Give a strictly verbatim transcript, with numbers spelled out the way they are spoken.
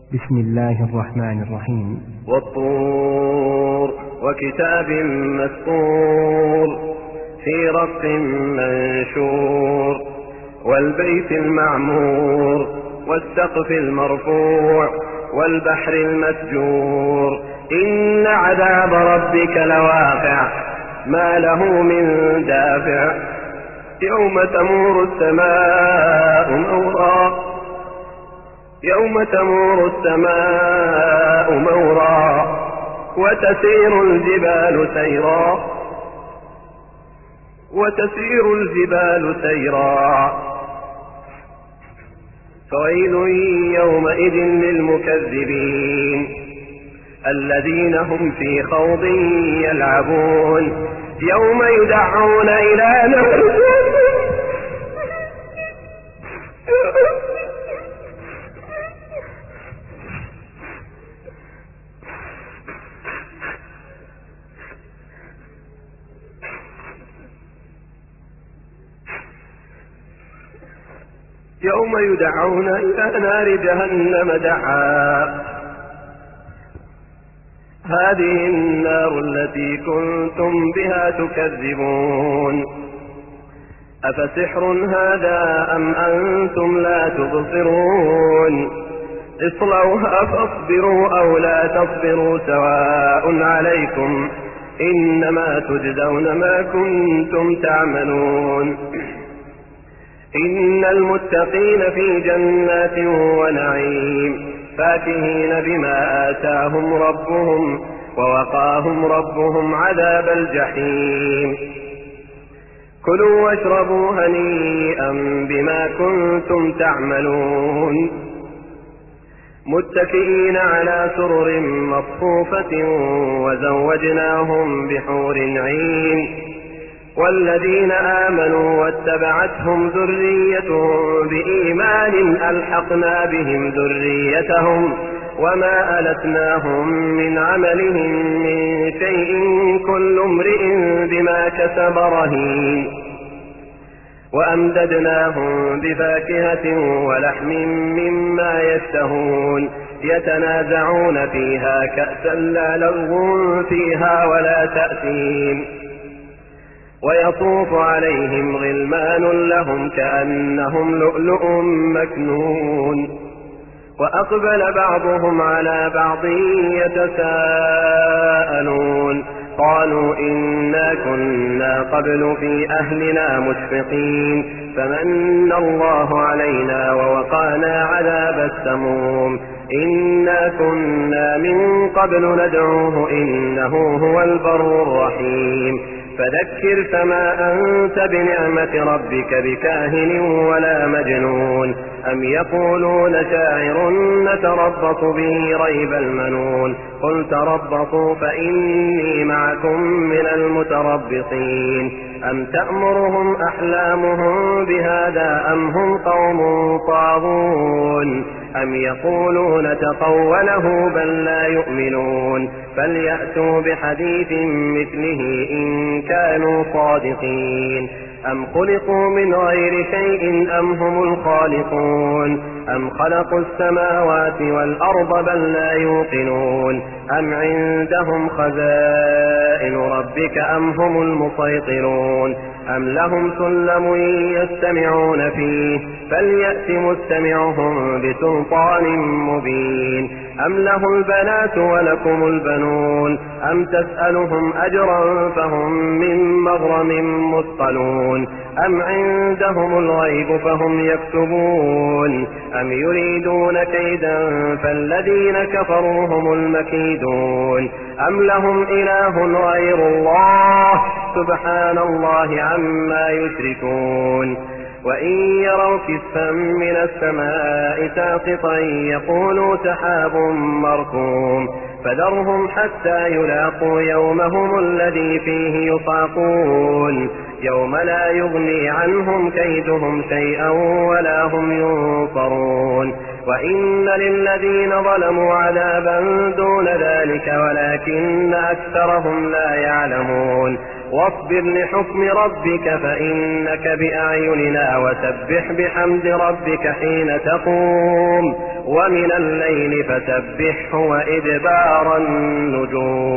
بسم الله الرحمن الرحيم. والطور وكتاب مسطور في رق منشور والبيت المعمور والسقف المرفوع والبحر المسجور إن عذاب ربك لواقع ما له من دافع يوم تمور السماء مورا يوم تمور السماء مورا وتسير الجبال سيرا وتسير الجبال سيرا فويل يومئذ للمكذبين الذين هم في خوض يلعبون يوم يدعون إلى نار يوم يدعون إلى نار جهنم دعا هذه النار التي كنتم بها تكذبون أفسحر هذا أم أنتم لا تبصرون اصلوها فاصبروا أو لا تصبروا سواء عليكم إنما تجزون ما كنتم تعملون إن المتقين في جنات ونعيم فاكهين بما آتاهم ربهم ووقاهم ربهم عذاب الجحيم كلوا واشربوا هنيئا بما كنتم تعملون متكئين على سرر مصفوفة وزوجناهم بحور عين والذين آمنوا واتبعتهم ذريتهم بإيمان ألحقنا بهم ذريتهم وما ألتناهم من عملهم من شيء كل امرئ بما كسب رهين وأمددناهم بفاكهة ولحم مما يشتهون يتنازعون فيها كأسا لا لغو فيها ولا تأثيم ويطوف عليهم غلمان لهم كأنهم لؤلؤ مكنون وأقبل بعضهم على بعض يتساءلون قالوا إنا كنا قبل في أهلنا مشفقين فمن الله علينا ووقانا عذاب السموم إنا كنا من قبل ندعوه إنه هو البر الرحيم فذكر فما أنت بنعمة ربك بكاهن ولا مجنون أم يقولون شاعر نتربص به ريب المنون قل تربصوا فإني معكم من المتربصين أم تأمرهم أحلامهم بهذا أم هم قوم طاغون أم يقولون تقوله بل لا يؤمنون فليأتوا بحديث مثله إن كانوا صادقين أم خلقوا من غير شيء أم هم الخالقون أم خلقوا السماوات والأرض بل لا يوقنون أم عندهم خزائن ربك أم هم المسيطرون أم لهم سلم يستمعون فيه فليأت مستمعهم بسلطان مبين أم له البنات ولكم البنون أم تسألهم أجرا فهم من مغرم مثقلون أم عندهم الغيب فهم يكتبون أم يريدون كيدا فالذين كفروا هم المكيدون أم لهم إله غير الله سبحان الله عما يشركون وإن يروا كسفا من السماء ساقطا يقولوا سحاب مركوم فذرهم حتى يلاقوا يومهم الذي فيه يصاقون يوم لا يغني عنهم كيدهم شيئا ولا هم ينصرون وإن للذين ظلموا عذابا دون ذلك ولكن أكثرهم لا يعلمون واصبر لحكم ربك فإنك بأعيننا وسبح بحمد ربك حين تقوم ومن الليل فسبحه وإدبار النجوم